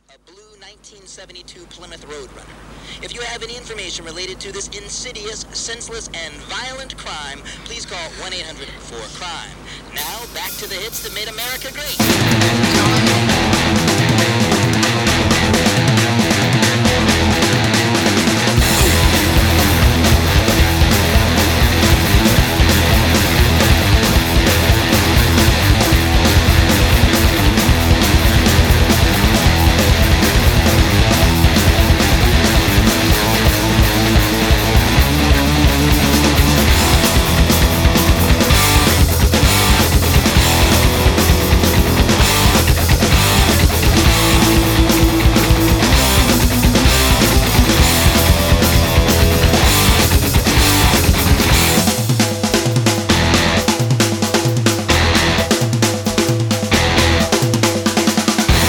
A blue 1972 Plymouth Roadrunner. If you have any information related to this insidious, senseless, and violent crime, please call 1-800-4-CRIME. Now, back to the hits that made America great.